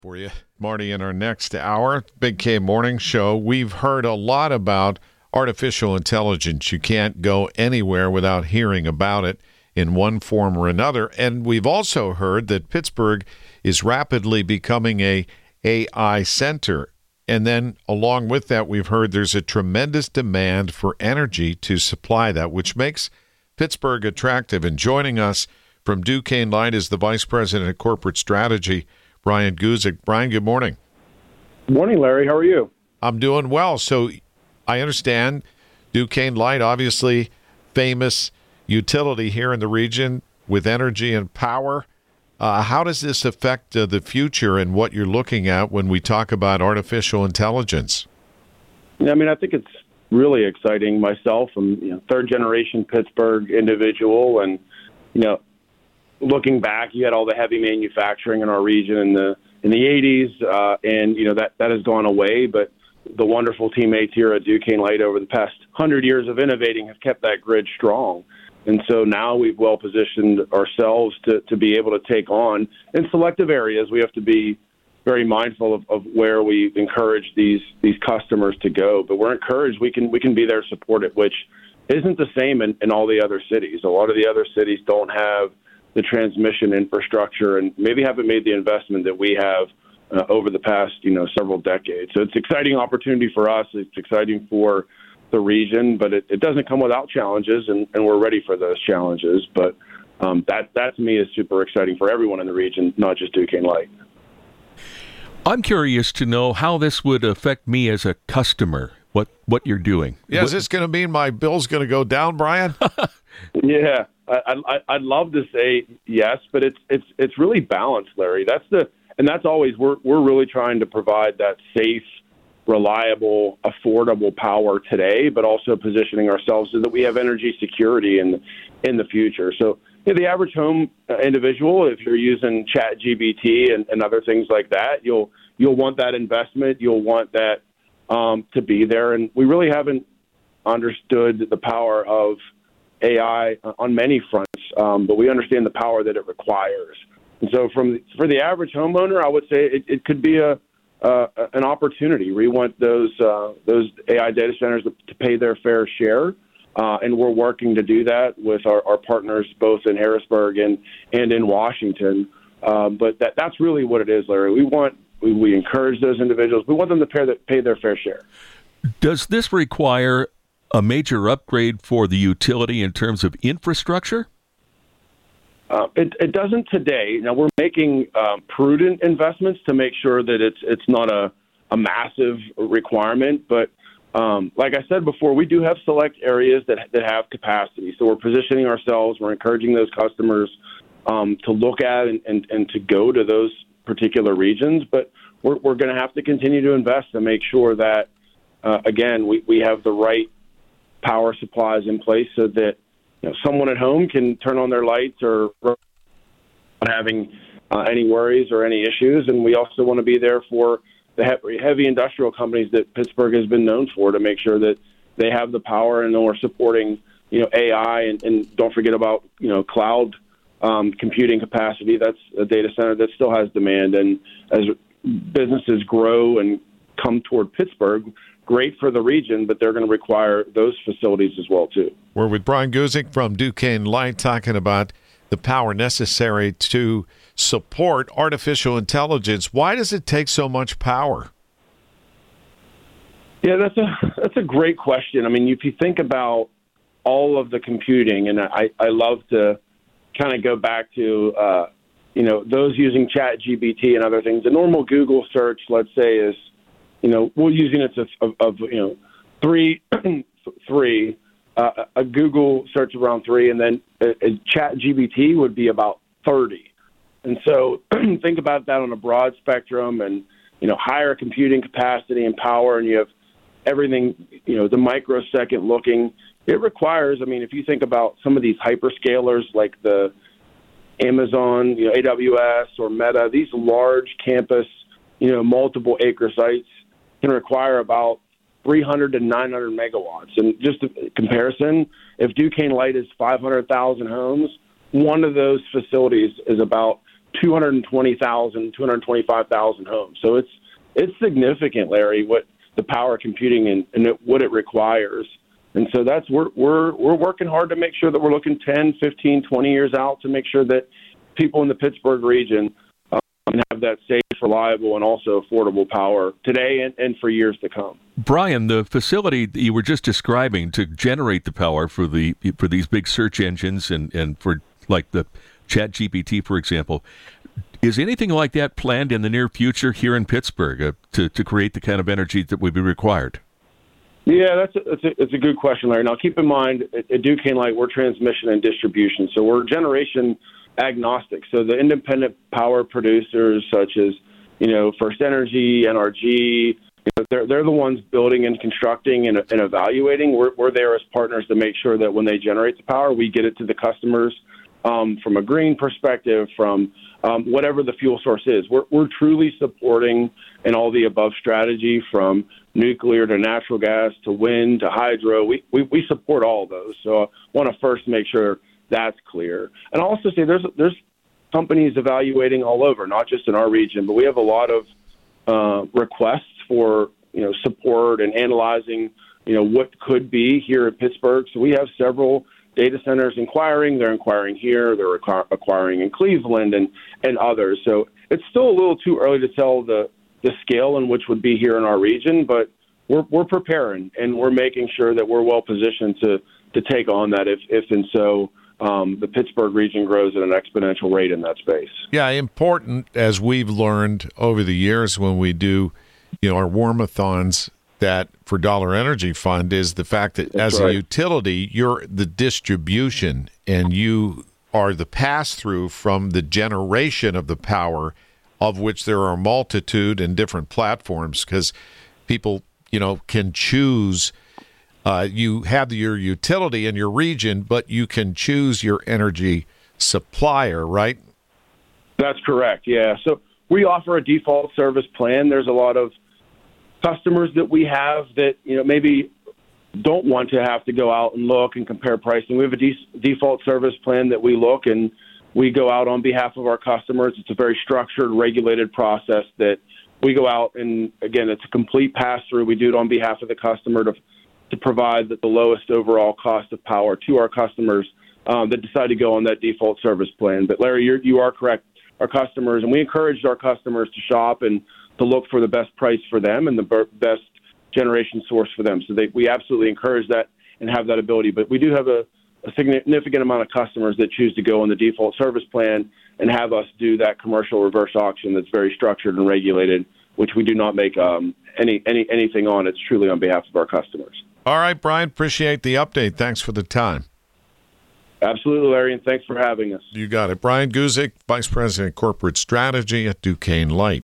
For you, Marty, in our next hour, Big K Morning Show, we've heard a lot about artificial intelligence. You can't go anywhere without hearing about it in one form or another. And we've also heard that Pittsburgh is rapidly becoming a AI center. And then along with that, we've heard there's a tremendous demand for energy to supply that, which makes Pittsburgh attractive. And joining us from Duquesne Light is the Vice President of Corporate Strategy, Brian Guzik. Brian, good morning. Morning, Larry. How are you? I'm doing well. So I understand Duquesne Light, obviously famous utility here in the region with energy and power. How does this affect the future and what you're looking at when we talk about artificial intelligence? I mean, I think it's really exciting. Myself, I'm third-generation Pittsburgh individual, and looking back, you had all the heavy manufacturing in our region in the 80s, and that has gone away. But the wonderful teammates here at Duquesne Light over the past 100 years of innovating have kept that grid strong. And so now we've well positioned ourselves to be able to take on in selective areas. We have to be very mindful of where we encourage these customers to go. But we're encouraged we can be there to support it, which isn't the same in all the other cities. A lot of the other cities don't have the transmission infrastructure and maybe haven't made the investment that we have over the past several decades. So it's an exciting opportunity for us. It's exciting for the region, but it doesn't come without challenges, and we're ready for those challenges. But that to me is super exciting for everyone in the region, not just Duquesne Light. I'm curious to know how this would affect me as a customer, what you're doing. Yeah, is this going to mean my bill's going to go down, Brian? Yeah, I'd love to say yes, but it's really balanced, Larry. That's always we're really trying to provide that safe, reliable, affordable power today, but also positioning ourselves so that we have energy security in the future. So the average home individual, if you're using ChatGPT and other things like that, you'll want that investment. You'll want that to be there. And we really haven't understood the power of AI on many fronts, but we understand the power that it requires. And so for the average homeowner, I would say it could be an opportunity. We want those AI data centers to pay their fair share, and we're working to do that with our partners both in Harrisburg and in Washington. But that's really what it is, Larry. We encourage those individuals. We want them to pay their fair share. Does this require a major upgrade for the utility in terms of infrastructure? It doesn't today. Now, we're making prudent investments to make sure that it's not a massive requirement. But like I said before, we do have select areas that have capacity. So we're positioning ourselves. We're encouraging those customers to look at and to go to those particular regions. But we're going to have to continue to invest to make sure that, again, we have the right power supplies in place so that someone at home can turn on their lights or not having any worries or any issues. And we also want to be there for the heavy industrial companies that Pittsburgh has been known for to make sure that they have the power and then we're supporting, AI and don't forget about, cloud computing capacity. That's a data center that still has demand. And as businesses grow and come toward Pittsburgh, great for the region, but they're going to require those facilities as well, too. We're with Brian Guzik from Duquesne Light talking about the power necessary to support artificial intelligence. Why does it take so much power? Yeah, that's a great question. I mean, if you think about all of the computing, and I love to kind of go back to, those using ChatGPT and other things. The normal Google search, let's say, is we're using it of three, a Google search around 3, and then a ChatGPT would be about 30. And so think about that on a broad spectrum and, higher computing capacity and power, and you have everything, the microsecond looking. It requires, if you think about some of these hyperscalers like the Amazon, AWS or Meta, these large campus, multiple acre sites can require about 300 to 900 megawatts. And just a comparison, if Duquesne Light is 500,000 homes, one of those facilities is about 220,000, 225,000 homes. So it's significant, Larry, what the power computing and what it requires. And so we're working hard to make sure that we're looking 10, 15, 20 years out to make sure that people in the Pittsburgh region have that safe, reliable, and also affordable power today and for years to come. Brian, the facility that you were just describing to generate the power for these big search engines and for like the ChatGPT, for example, is anything like that planned in the near future here in Pittsburgh to create the kind of energy that would be required? Yeah, it's a good question, Larry. Now, keep in mind, at Duquesne Light, we're transmission and distribution, so we're generation agnostic. So the independent power producers, such as First Energy, NRG, they're the ones building and constructing and evaluating. We're there as partners to make sure that when they generate the power, we get it to the customers from a green perspective, from whatever the fuel source is. We're truly supporting an all the above strategy, from nuclear to natural gas to wind to hydro. We support all of those. So I want to first make sure that's clear. And I'll also say there's companies evaluating all over, not just in our region, but we have a lot of requests for support and analyzing what could be here in Pittsburgh. So we have several data centers inquiring. They're inquiring here. They're acquiring in Cleveland and others. So it's still a little too early to tell the scale in which would be here in our region, but we're preparing and we're making sure that we're well positioned to take on that if and so the Pittsburgh region grows at an exponential rate in that space. Yeah, important, as we've learned over the years when we do our warmathons, that for Dollar Energy Fund, is the fact that That's as right. a utility, you're the distribution and you are the pass-through from the generation of the power, of which there are a multitude and different platforms, because people can choose. You have your utility in your region, but you can choose your energy supplier, right? That's correct, yeah. So we offer a default service plan. There's a lot of customers that we have that maybe don't want to have to go out and look and compare pricing. We have a default service plan that we look and we go out on behalf of our customers. It's a very structured, regulated process that we go out and, again, it's a complete pass-through. We do it on behalf of the customer to provide the lowest overall cost of power to our customers that decide to go on that default service plan. But, Larry, you are correct. Our customers, and we encourage our customers to shop and to look for the best price for them and the best generation source for them. So we absolutely encourage that and have that ability. But we do have a significant amount of customers that choose to go on the default service plan and have us do that commercial reverse auction that's very structured and regulated, which we do not make anything on. It's truly on behalf of our customers. All right, Brian, appreciate the update. Thanks for the time. Absolutely, Larry, and thanks for having us. You got it. Brian Guzik, Vice President Corporate Strategy at Duquesne Light.